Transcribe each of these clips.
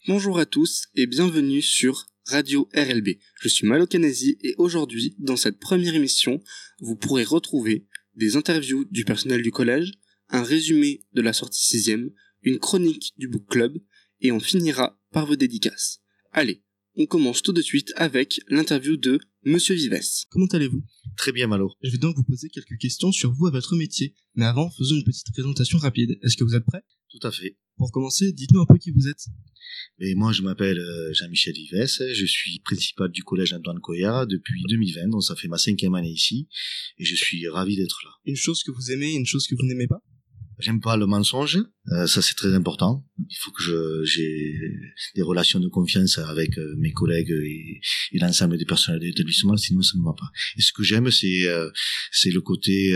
Bonjour à tous et bienvenue sur Radio RLB. Je suis Malo Kanazi et aujourd'hui, dans cette première émission, vous pourrez retrouver des interviews du personnel du collège, un résumé de la sortie 6e, une chronique du book club et on finira par vos dédicaces. Allez, on commence tout de suite avec l'interview de Monsieur Vives. Comment allez-vous ? Très bien, Malo. Je vais donc vous poser quelques questions sur vous et votre métier. Mais avant, faisons une petite présentation rapide. Est-ce que vous êtes prêts ? Tout à fait. Pour commencer, dites-nous un peu qui vous êtes. Et moi, je m'appelle Jean-Michel Vives. Je suis principal du collège Antoine Coyard depuis 2020, donc ça fait ma 5e année ici. Et je suis ravi d'être là. Une chose que vous aimez et une chose que vous n'aimez pas ? J'aime pas le mensonge, ça c'est très important. Il faut que j'ai des relations de confiance avec mes collègues et l'ensemble des personnels de l'établissement, sinon ça ne va pas. Et ce que j'aime, c'est le côté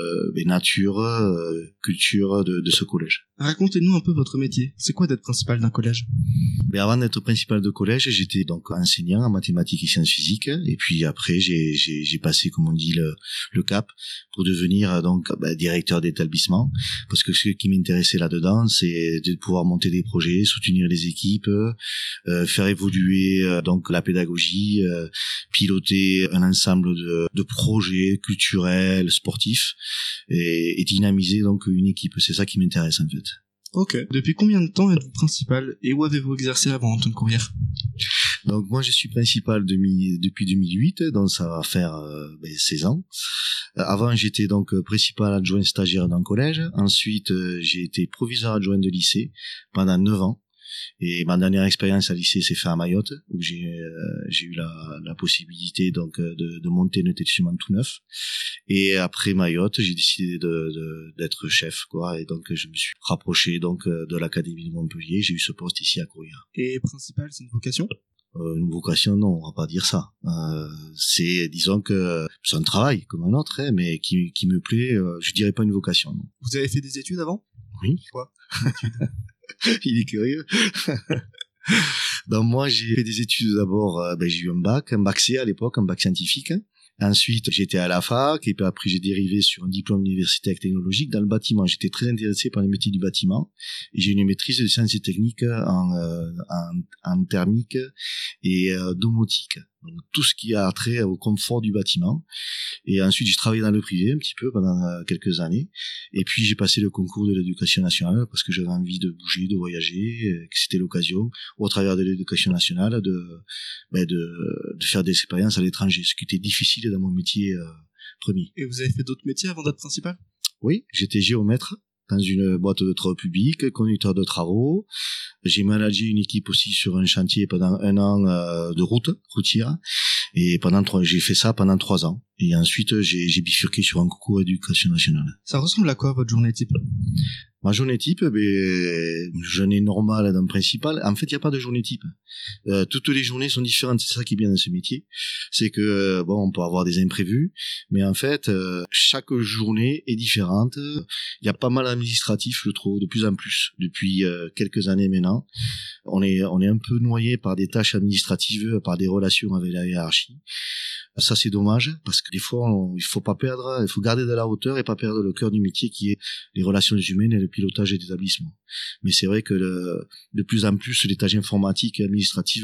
nature, culture de ce collège. Racontez-nous un peu votre métier. C'est quoi d'être principal d'un collège ? Mais avant d'être principal de collège, j'étais donc enseignant en mathématiques et sciences physiques. Et puis après, j'ai passé, comme on dit, le cap pour devenir donc directeur d'établissement. Parce que ce qui m'intéressait là-dedans, c'est de pouvoir monter des projets, soutenir les équipes, faire évoluer donc la pédagogie, piloter un ensemble de projets culturels, sportifs et dynamiser donc une équipe. C'est ça qui m'intéresse en fait. Ok. Depuis combien de temps êtes-vous principal et où avez-vous exercé avant Antoine Courrière ? Donc moi je suis principal depuis 2008, donc ça va faire 16 ans. Avant j'étais donc principal adjoint stagiaire dans le collège. Ensuite j'ai été proviseur adjoint de lycée pendant 9 ans. Et ma dernière expérience à lycée s'est faite à Mayotte, où j'ai eu la possibilité donc de monter un établissement tout neuf. Et après Mayotte, j'ai décidé d'être chef, quoi. Et donc je me suis rapproché donc de l'académie de Montpellier. J'ai eu ce poste ici à Courrières. Et principal, c'est une vocation ? Une vocation, non, on va pas dire ça. Disons que c'est un travail comme un autre, mais qui me plaît. Je dirais pas une vocation, non. Vous avez fait des études avant ? Oui. Quoi ? Il est curieux. Donc moi j'ai fait des études d'abord, j'ai eu un bac C à l'époque, un bac scientifique. Ensuite j'étais à la fac et puis après j'ai dérivé sur un diplôme universitaire technologique dans le bâtiment. J'étais très intéressé par les métiers du bâtiment et j'ai une maîtrise de sciences et techniques en thermique et domotique. Donc, tout ce qui a trait au confort du bâtiment. Et ensuite, j'ai travaillé dans le privé un petit peu pendant quelques années. Et puis, j'ai passé le concours de l'éducation nationale parce que j'avais envie de bouger, de voyager, que c'était l'occasion, au travers de l'éducation nationale, de faire des expériences à l'étranger, ce qui était difficile dans mon métier premier. Et vous avez fait d'autres métiers avant d'être principal ? Oui, j'étais géomètre dans une boîte de travaux publics, conducteur de travaux. J'ai managé une équipe aussi sur un chantier pendant 1 an de routière. Et j'ai fait ça pendant 3 ans. Et ensuite, j'ai bifurqué sur un concours d'éducation nationale. Ça ressemble à quoi votre journée type ? Ma journée type, journée normale d'un principal. En fait, il n'y a pas de journée type. Toutes les journées sont différentes. C'est ça qui est bien dans ce métier. C'est que, on peut avoir des imprévus. Mais en fait, chaque journée est différente. Il y a pas mal d'administratifs, je trouve, de plus en plus. Depuis quelques années maintenant. On est un peu noyé par des tâches administratives, par des relations avec la hiérarchie. Ça, c'est dommage, parce que des fois, il faut garder de la hauteur et pas perdre le cœur du métier qui est les relations humaines et le pilotage des établissements. Mais c'est vrai que de plus en plus, les tâches informatiques et administratives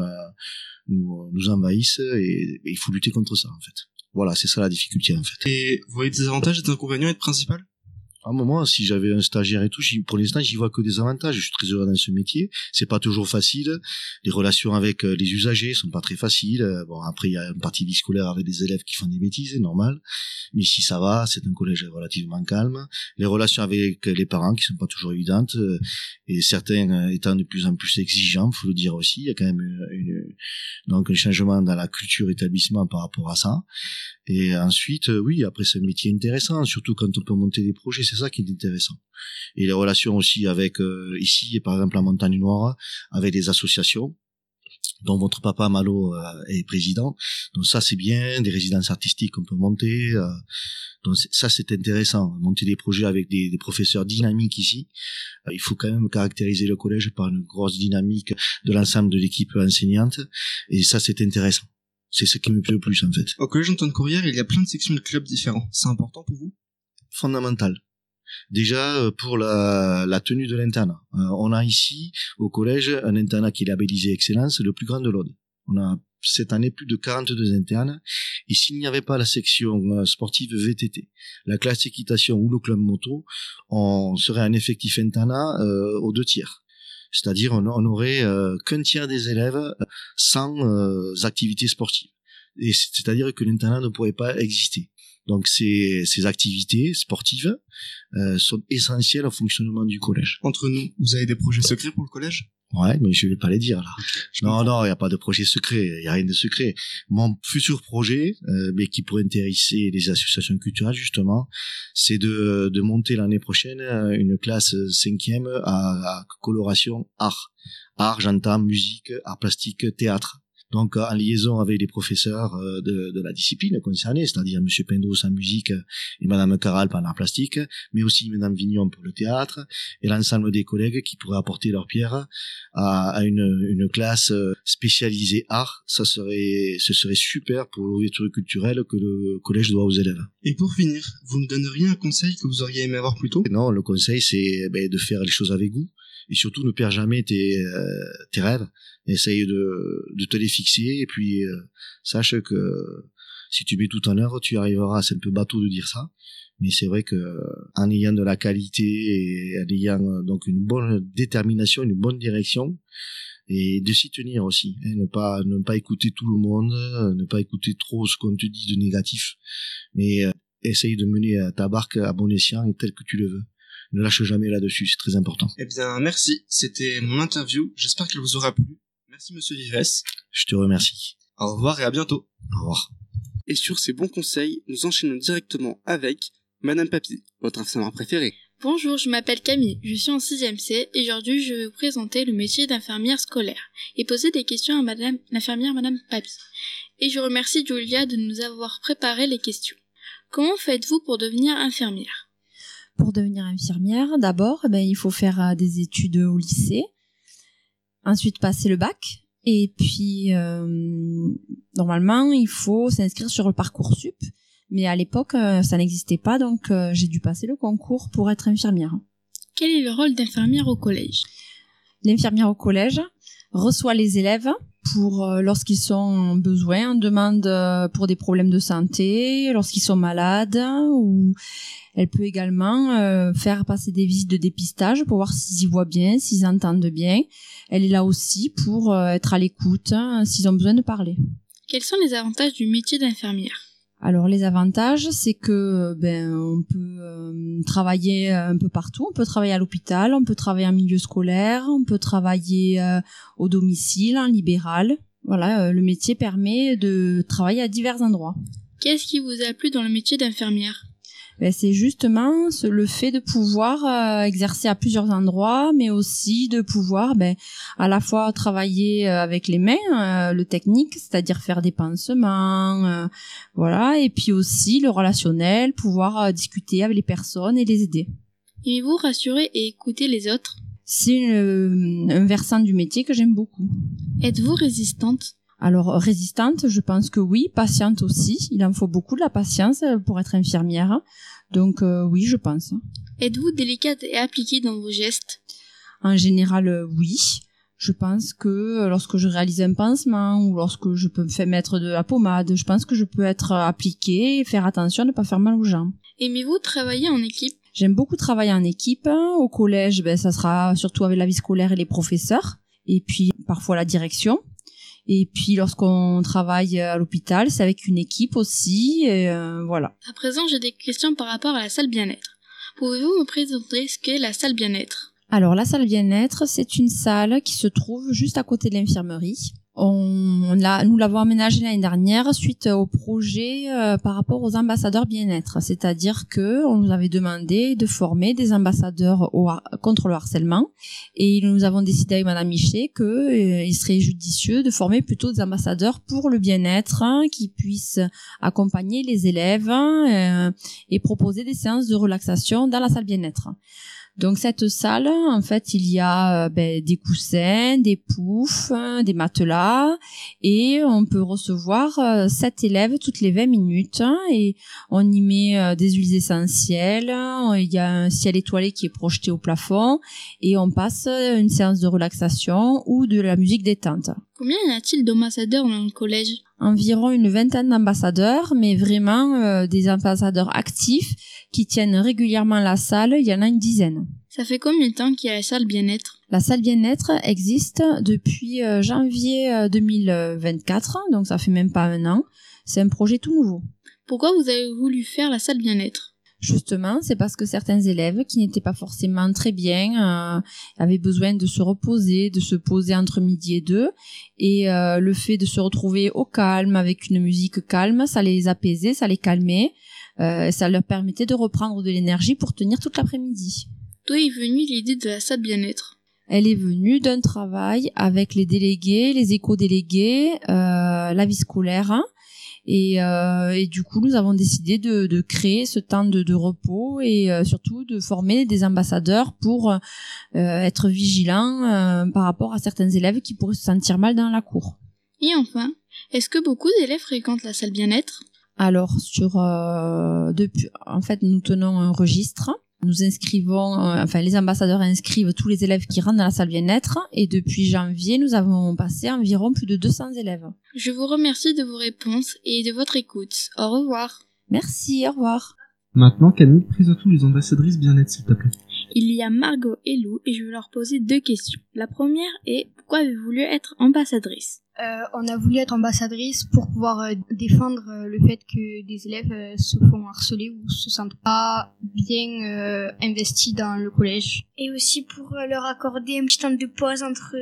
nous envahissent et il faut lutter contre ça, en fait. Voilà, c'est ça la difficulté, en fait. Et vous voyez des avantages et des inconvénients à être principal ? À un moment, si j'avais un stagiaire et tout, pour l'instant, j'y vois que des avantages. Je suis très heureux dans ce métier. C'est pas toujours facile. Les relations avec les usagers sont pas très faciles. Après, il y a une partie vie scolaire avec des élèves qui font des bêtises, c'est normal. Mais ici, ça va. C'est un collège relativement calme. Les relations avec les parents qui sont pas toujours évidentes. Et certains étant de plus en plus exigeants, faut le dire aussi. Il y a quand même donc un changement dans la culture établissement par rapport à ça. Et ensuite, oui, après, c'est un métier intéressant, surtout quand on peut monter des projets. C'est ça qui est intéressant. Et les relations aussi avec, ici, par exemple, la Montagne Noire, avec des associations, dont votre papa Malo est président. Donc ça, c'est bien, des résidences artistiques qu'on peut monter. Donc ça, c'est intéressant. Monter des projets avec des professeurs dynamiques ici. Il faut quand même caractériser le collège par une grosse dynamique de l'ensemble de l'équipe enseignante. Et ça, c'est intéressant. C'est ce qui me plaît le plus, en fait. Au collège Antoine Courrière, il y a plein de sections de clubs différents. C'est important pour vous ? Fondamental. Déjà, pour la tenue de l'internat. On a ici, au collège, un internat qui est labellisé Excellence, le plus grand de l'Aude. On a cette année plus de 42 internes, et s'il n'y avait pas la section sportive VTT, la classe équitation ou le club moto, on serait un effectif internat aux 2/3. C'est-à-dire on aurait qu'un tiers des élèves sans activités sportives. Et c'est-à-dire que l'internat ne pourrait pas exister. Donc ces activités sportives sont essentielles au fonctionnement du collège. Entre nous, vous avez des projets secrets pour le collège ? Ouais, mais je vais pas les dire là. Non, il y a pas de projet secret, il y a rien de secret. Mon futur projet, mais qui pourrait intéresser les associations culturelles justement, c'est de monter l'année prochaine une classe 5e à coloration art. Art, j'entends musique, art plastique, théâtre. Donc en liaison avec les professeurs de la discipline concernée, c'est-à-dire Monsieur Pindos en musique et Madame Caral en art plastique, mais aussi Madame Vignon pour le théâtre, et l'ensemble des collègues qui pourraient apporter leur pierre à une classe spécialisée art. Ce serait super pour l'ouverture culturelle que le collège doit aux élèves. Et pour finir, vous me donneriez un conseil que vous auriez aimé avoir plus tôt ? Non, le conseil c'est de faire les choses avec goût. Et surtout, ne perds jamais tes rêves. Essaye de te les fixer. Et puis, sache que si tu mets tout en œuvre, tu y arriveras. C'est un peu bateau de dire ça. Mais c'est vrai que en ayant de la qualité et en ayant donc une bonne détermination, une bonne direction, et de s'y tenir aussi. Ne pas écouter tout le monde, ne pas écouter trop ce qu'on te dit de négatif. Mais essaye de mener ta barque à bon escient et tel que tu le veux. Ne lâche jamais là-dessus, c'est très important. Eh bien, merci. C'était mon interview. J'espère qu'elle vous aura plu. Merci, Monsieur Vives. Je te remercie. Au revoir et à bientôt. Au revoir. Et sur ces bons conseils, nous enchaînons directement avec Madame Papy, votre infirmière préférée. Bonjour, je m'appelle Camille, je suis en 6e C et aujourd'hui je vais vous présenter le métier d'infirmière scolaire et poser des questions à l'infirmière Madame Papy. Et je remercie Julia de nous avoir préparé les questions. Comment faites-vous pour devenir infirmière ? Pour devenir infirmière, d'abord, il faut faire des études au lycée, ensuite passer le bac, et puis normalement, il faut s'inscrire sur le Parcoursup, mais à l'époque, ça n'existait pas, donc j'ai dû passer le concours pour être infirmière. Quel est le rôle d'infirmière au collège ? L'infirmière au collège reçoit les élèves pour lorsqu'ils sont en besoin, en demande pour des problèmes de santé, lorsqu'ils sont malades, ou elle peut également faire passer des visites de dépistage pour voir s'ils y voient bien, s'ils entendent bien. Elle est là aussi pour être à l'écoute s'ils ont besoin de parler. Quels sont les avantages du métier d'infirmière ? Alors les avantages, c'est que on peut travailler un peu partout. On peut travailler à l'hôpital, on peut travailler en milieu scolaire, on peut travailler au domicile, en libéral. Voilà, le métier permet de travailler à divers endroits. Qu'est-ce qui vous a plu dans le métier d'infirmière ? C'est justement le fait de pouvoir exercer à plusieurs endroits, mais aussi de pouvoir à la fois travailler avec les mains, le technique, c'est-à-dire faire des pansements, voilà, et puis aussi le relationnel, pouvoir discuter avec les personnes et les aider. Aimez-vous rassurer et écouter les autres ? C'est un versant du métier que j'aime beaucoup. Êtes-vous résistante ? Alors résistante, je pense que oui, patiente aussi. Il en faut beaucoup de la patience pour être infirmière. Donc oui, je pense. Êtes-vous délicate et appliquée dans vos gestes ? En général, oui. Je pense que lorsque je réalise un pansement ou lorsque je peux me faire mettre de la pommade, je pense que je peux être appliquée et faire attention à ne pas faire mal aux gens. Aimez-vous travailler en équipe ? J'aime beaucoup travailler en équipe. Au collège, ça sera surtout avec la vie scolaire et les professeurs. Et puis parfois la direction. Et puis lorsqu'on travaille à l'hôpital, c'est avec une équipe aussi, et voilà. À présent, j'ai des questions par rapport à la salle bien-être. Pouvez-vous me présenter ce qu'est la salle bien-être ? Alors la salle bien-être, c'est une salle qui se trouve juste à côté de l'infirmerie. Nous l'avons aménagée l'année dernière suite au projet par rapport aux ambassadeurs bien-être. C'est-à-dire que on nous avait demandé de former des ambassadeurs contre le harcèlement. Et nous avons décidé avec Madame Michet qu'il serait judicieux de former plutôt des ambassadeurs pour le bien-être qui puissent accompagner les élèves et proposer des séances de relaxation dans la salle bien-être. Donc cette salle, en fait, il y a des coussins, des poufs, des matelas, et on peut recevoir 7 élèves toutes les 20 minutes, et on y met des huiles essentielles, il y a un ciel étoilé qui est projeté au plafond, et on passe une séance de relaxation ou de la musique détente. Combien y a-t-il d'ambassadeurs dans le collège ? Environ une vingtaine d'ambassadeurs, mais vraiment des ambassadeurs actifs qui tiennent régulièrement la salle, il y en a une dizaine. Ça fait combien de temps qu'il y a la salle bien-être ? La salle bien-être existe depuis janvier 2024, donc ça fait même pas un an. C'est un projet tout nouveau. Pourquoi vous avez voulu faire la salle bien-être ? Justement, c'est parce que certains élèves qui n'étaient pas forcément très bien avaient besoin de se reposer, de se poser entre midi et 2. Et le fait de se retrouver au calme, avec une musique calme, ça les apaisait, ça les calmait. Ça leur permettait de reprendre de l'énergie pour tenir toute l'après-midi. D'où est venue l'idée de la salle bien-être ? Elle est venue d'un travail avec les délégués, les éco-délégués, la vie scolaire. Et du coup, nous avons décidé de créer ce temps de repos et surtout de former des ambassadeurs pour être vigilants par rapport à certains élèves qui pourraient se sentir mal dans la cour. Et enfin, est-ce que beaucoup d'élèves fréquentent la salle bien-être ? Alors, en fait, nous tenons un registre. Nous inscrivons, les ambassadeurs inscrivent tous les élèves qui rentrent dans la salle bien-être, et depuis janvier, nous avons passé environ plus de 200 élèves. Je vous remercie de vos réponses et de votre écoute. Au revoir. Merci, au revoir. Maintenant, Camille, présente-nous les ambassadrices bien-être, s'il te plaît. Il y a Margot et Lou et je vais leur poser 2 questions. La première est, pourquoi avez-vous voulu être ambassadrice ? On a voulu être ambassadrice pour pouvoir défendre le fait que des élèves se font harceler ou se sentent pas bien investis dans le collège. Et aussi pour leur accorder un petit temps de pause entre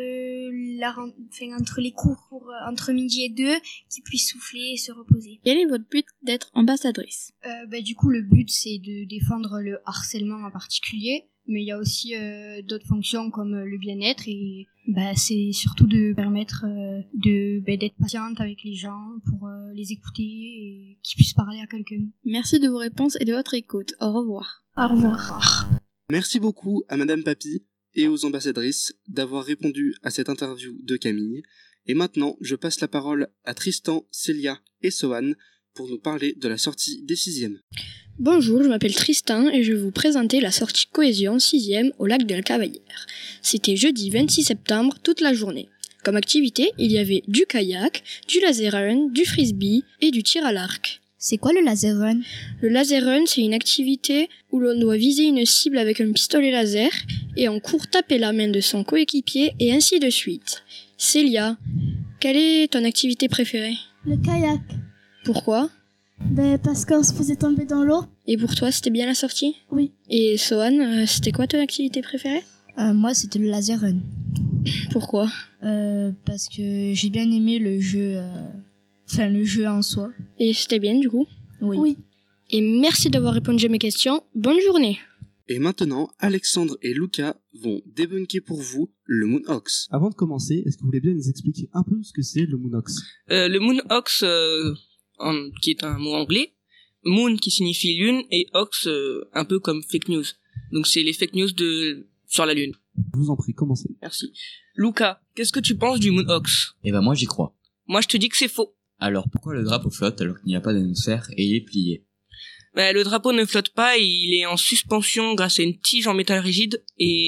les cours, entre midi et 2, qu'ils puissent souffler et se reposer. Quel est votre but d'être ambassadrice ? Du coup, le but c'est de défendre le harcèlement en particulier, mais il y a aussi d'autres fonctions comme le bien-être et c'est surtout de permettre d'être patiente avec les gens pour les écouter et qu'ils puissent parler à quelqu'un. Merci de vos réponses et de votre écoute. Au revoir. Au revoir. Merci beaucoup à Madame Papy et aux ambassadrices d'avoir répondu à cette interview de Camille. Et maintenant, je passe la parole à Tristan, Célia et Sohan pour nous parler de la sortie des 6e. Bonjour, je m'appelle Tristan et je vais vous présenter la sortie Cohésion 6e au lac de la Cavalière. C'était jeudi 26 septembre toute la journée. Comme activité, il y avait du kayak, du laser run, du frisbee et du tir à l'arc. C'est quoi le laser run ? Le laser run, c'est une activité où l'on doit viser une cible avec un pistolet laser et en court taper la main de son coéquipier et ainsi de suite. Célia, quelle est ton activité préférée ? Le kayak. Pourquoi ? Parce qu'on se faisait tomber dans l'eau. Et pour toi, c'était bien la sortie ? Oui. Et Sohan, c'était quoi ton activité préférée ? Moi, c'était le laser run. Pourquoi ? Parce que j'ai bien aimé le jeu, le jeu en soi. Et c'était bien du coup ? Oui. Et merci d'avoir répondu à mes questions. Bonne journée. Et maintenant, Alexandre et Lucas vont débunker pour vous le Moonhox. Avant de commencer, est-ce que vous voulez bien nous expliquer un peu ce que c'est le Moonhox ? Le Moonhox, qui est un mot anglais, Moon qui signifie lune et Hoax un peu comme fake news. Donc c'est les fake news sur la lune. Je vous en prie, commencez. Merci. Lucas, qu'est-ce que tu penses du Moonhox ? Moi j'y crois. Moi je te dis que c'est faux. Alors pourquoi le drapeau flotte alors qu'il n'y a pas d'atmosphère et il est plié ? Le drapeau ne flotte pas, il est en suspension grâce à une tige en métal rigide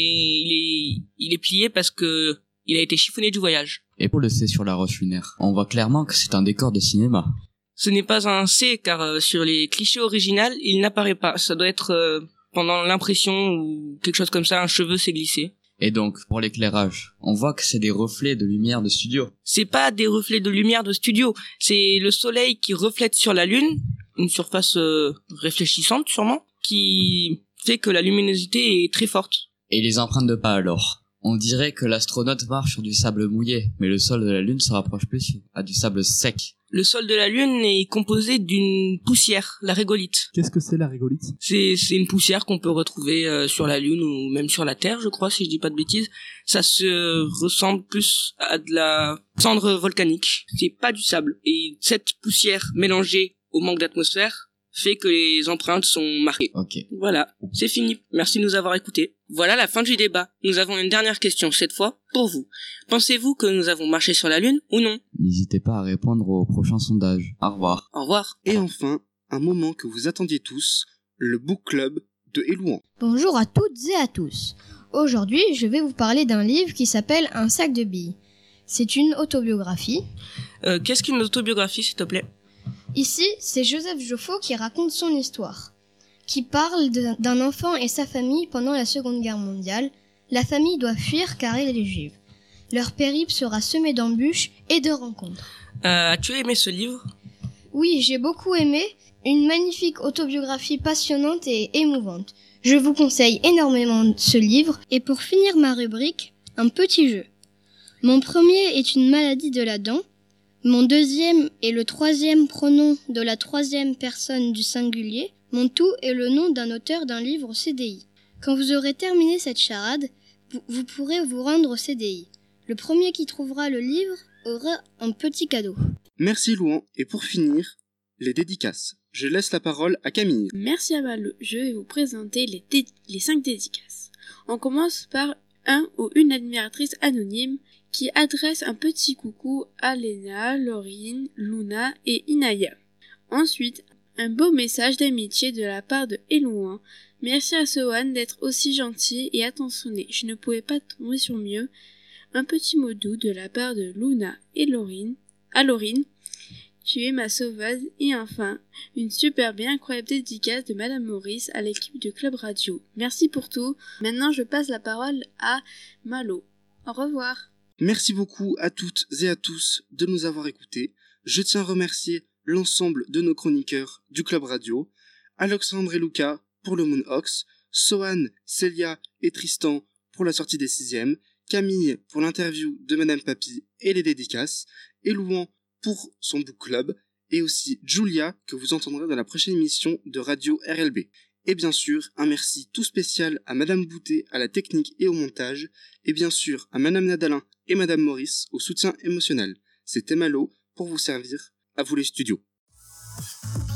et il est plié parce que il a été chiffonné du voyage. Et pour le C sur la roche lunaire, on voit clairement que c'est un décor de cinéma. Ce n'est pas un C car sur les clichés originales, il n'apparaît pas. Ça doit être pendant l'impression ou quelque chose comme ça, un cheveu s'est glissé. Et donc, pour l'éclairage, on voit que c'est des reflets de lumière de studio. C'est pas des reflets de lumière de studio, c'est le soleil qui reflète sur la lune, une surface réfléchissante sûrement, qui fait que la luminosité est très forte. Et les empreintes de pas alors ? On dirait que l'astronaute marche sur du sable mouillé, mais le sol de la Lune se rapproche plus à du sable sec. Le sol de la Lune est composé d'une poussière, la régolithe. Qu'est-ce que c'est la régolithe ? C'est une poussière qu'on peut retrouver sur la Lune ou même sur la Terre, je crois, si je dis pas de bêtises. Ça se ressemble plus à de la cendre volcanique. C'est pas du sable. Et cette poussière mélangée au manque d'atmosphère fait que les empreintes sont marquées. Ok. Voilà, c'est fini. Merci de nous avoir écoutés. Voilà la fin du débat. Nous avons une dernière question cette fois pour vous. Pensez-vous que nous avons marché sur la Lune ou non? N'hésitez pas à répondre au prochain sondage. Au revoir. Au revoir. Et enfin, un moment que vous attendiez tous, le Book Club de Elouan. Bonjour à toutes et à tous. Aujourd'hui, je vais vous parler d'un livre qui s'appelle Un sac de billes. C'est une autobiographie. Qu'est-ce qu'une autobiographie, s'il te plaît? Ici, c'est Joseph Joffo qui raconte son histoire, qui parle d'un enfant et sa famille pendant la Seconde Guerre mondiale. La famille doit fuir car elle est juive. Leur périple sera semé d'embûches et de rencontres. As-tu aimé ce livre? Oui, j'ai beaucoup aimé. Une magnifique autobiographie passionnante et émouvante. Je vous conseille énormément ce livre. Et pour finir ma rubrique, un petit jeu. Mon premier est une maladie de la dent. Mon deuxième est le troisième pronom de la troisième personne du singulier. Mon tout est le nom d'un auteur d'un livre au CDI. Quand vous aurez terminé cette charade, vous pourrez vous rendre au CDI. Le premier qui trouvera le livre aura un petit cadeau. Merci Louan, et pour finir, les dédicaces. Je laisse la parole à Camille. Merci à Malo, je vais vous présenter les 5 dédicaces. On commence par un ou une admiratrice anonyme qui adresse un petit coucou à Léna, Laurine, Luna et Inaya. Ensuite, un beau message d'amitié de la part de Elouan. Merci à Sohan d'être aussi gentil et attentionné. Je ne pouvais pas tomber sur mieux. Un petit mot doux de la part de Luna et Laurine. À Laurine, tu es ma sauveuse. Et enfin, une superbe et incroyable dédicace de Madame Maurice à l'équipe de Club Radio. Merci pour tout. Maintenant, je passe la parole à Malo. Au revoir. Merci beaucoup à toutes et à tous de nous avoir écoutés. Je tiens à remercier l'ensemble de nos chroniqueurs du Club Radio, Alexandre et Lucas pour le Moonhox, Sohan, Célia et Tristan pour la sortie des 6e, Camille pour l'interview de Madame Papy et les dédicaces, et Louan pour son book club, et aussi Julia que vous entendrez dans la prochaine émission de Radio RLB. Et bien sûr, un merci tout spécial à Madame Boutet à la technique et au montage, et bien sûr à Madame Nadalin et Madame Maurice au soutien émotionnel. C'était Malo pour vous servir, à vous les studios.